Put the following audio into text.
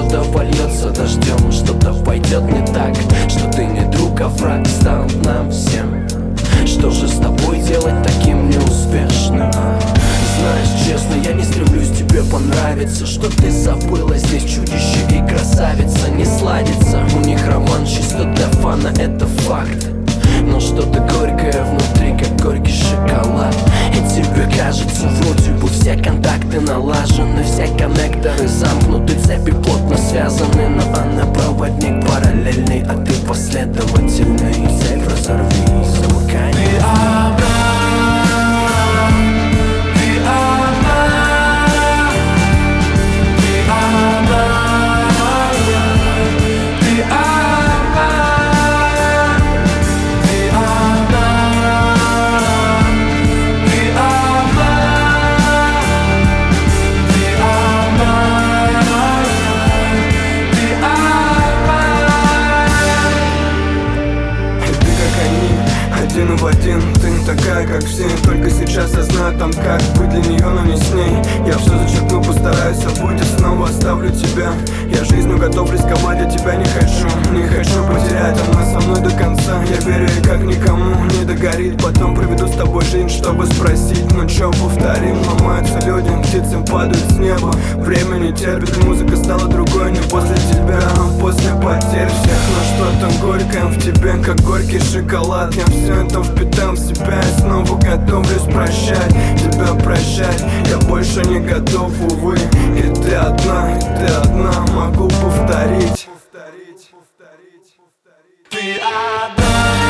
что-то польется дождем, что-то пойдет не так, что ты не друг, а враг стал нам всем. Что же с тобой делать таким неуспешным? Знаешь, честно, я не стремлюсь тебе понравиться. Что ты забыла, здесь чудище и красавица не сладится. У них роман чисто для фана, это факт. Но что-то горькое внутри, как горький шоколад. И тебе кажется, вроде бы все контакты налажены, все коннекторы замкнуты, цепи плотно связаны. Но она проводник параллельный, а ты последовательный. Цепь разорви, замыкай. Ты одна, ты одна, ты одна, ты одна, ты одна, ты одна, ты одна, ты одна. И ты как они, один в один. Ты не такая, как все. Только сейчас я знаю там, как быть для нее, но не с ней. Я все зачеркну, постараюсь забыть и снова оставлю тебя. Я жизнью готов рисковать, я тебя не хочу. Не хочу потерять, она со мной до конца. Я верю ей как никому, не догорит. Потом проведу с тобой жизнь, чтобы спросить. Ну чё, повторим, ломаются люди, птицы падают с неба. Время не терпит, музыка стала другой. Не после тебя, а после потерь всех. Но что-то горькое в тебе, как горький шоколад. Я все это впитал в себя и снова готовлюсь прощать. Тебя прощать, я больше не готов, увы. И ты одна, могу повторить. Ты одна.